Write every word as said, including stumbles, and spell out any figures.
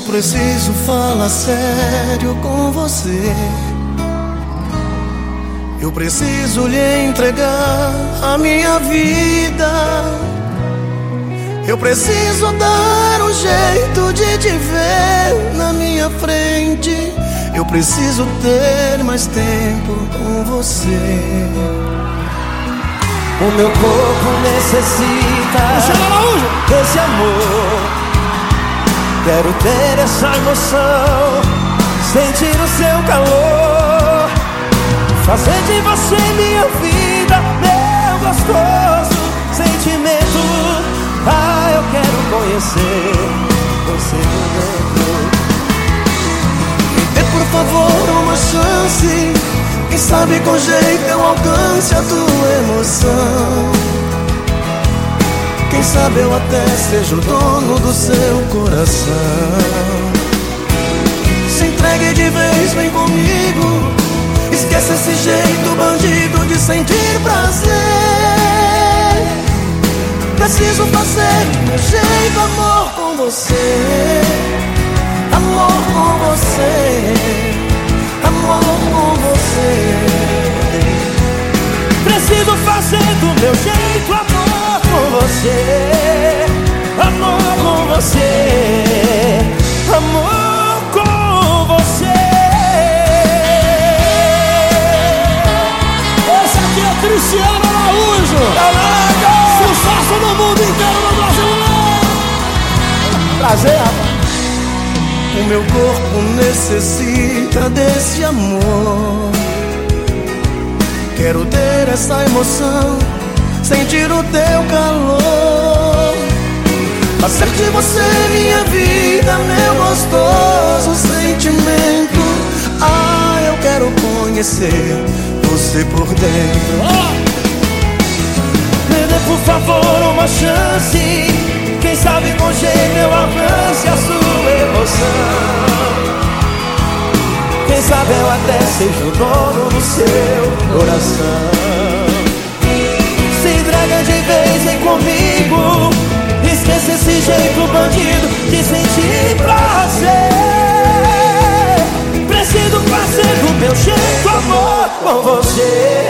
preciso falar sério com você. Eu preciso lhe entregar a minha vida. Eu preciso dar um jeito de te ver na minha frente. Eu preciso ter mais tempo com você. O meu corpo necessita desse amor. Quero ter essa emoção, sentir o seu calor, fazer de você minha vida, meu gostoso sentimento. Ah, eu quero conhecer você por dentro. Me dê por favor uma chance, quem sabe com jeito eu alcance a tua emoção. Quem sabe eu até seja o dono do seu coração. Se entregue de vez, vem comigo. Esqueça esse jeito bandido de sentir prazer. Preciso fazer meu jeito, amor com você. Amor com você. Amor com você. Preciso fazer do meu jeito, amor com você. Amor com você. Amor com você. Esse aqui é Cristiano Araújo. Caraca! Sucesso no mundo inteiro, no Brasil. Prazer, rapaz. O meu corpo necessita desse amor. Quero ter essa emoção, sentir o teu calor, fazer de você minha vida, meu gostoso sentimento. Ah, eu quero conhecer você por dentro. Me dê por favor uma chance, quem sabe com jeito eu alcance a sua emoção. Quem sabe eu até seja o dono do seu coração. Se entrega de vez, vem comigo. Esqueça esse jeito bandido de sentir prazer. Preciso fazer do meu jeito, amor com você.